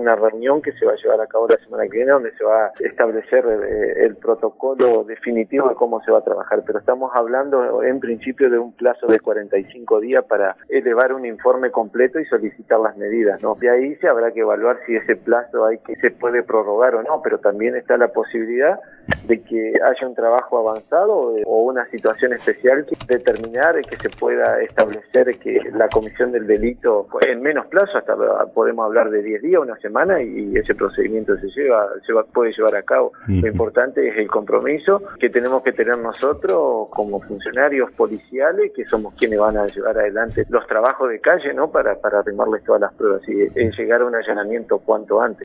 una reunión que se va a llevar a cabo la semana que viene, donde se va a establecer el protocolo definitivo de cómo se va a trabajar, pero estamos hablando en principio de un plazo de 45 días para elevar un informe completo y solicitar las medidas, ¿no? De ahí se habrá que evaluar si ese plazo se puede prorrogar o no, pero también está la posibilidad de que haya un trabajo avanzado o una situación especial que determinar que se pueda establecer que la comisión del delito en menos plazo, hasta podemos hablar de 10 días, una semana, y ese procedimiento se puede llevar a cabo. Lo importante es el compromiso que tenemos que tener nosotros como funcionarios policiales, que somos quienes van a llevar adelante los trabajos de calle, ¿no? Para arrimarles todas las pruebas y llegar a un allanamiento cuanto antes.